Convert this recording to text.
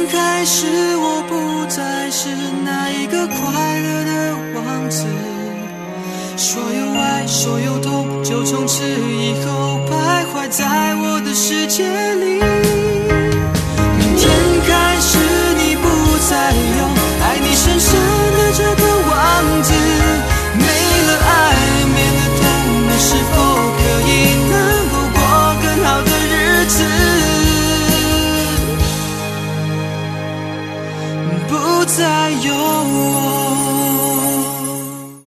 开始，我不再是那一个快乐的王子，所有爱，所有痛，就从此以后徘徊在我的世界里。明天开始，你不再有爱你深深的这个王子，没了爱，没了痛，你是否可以能够过更好的日子？不再有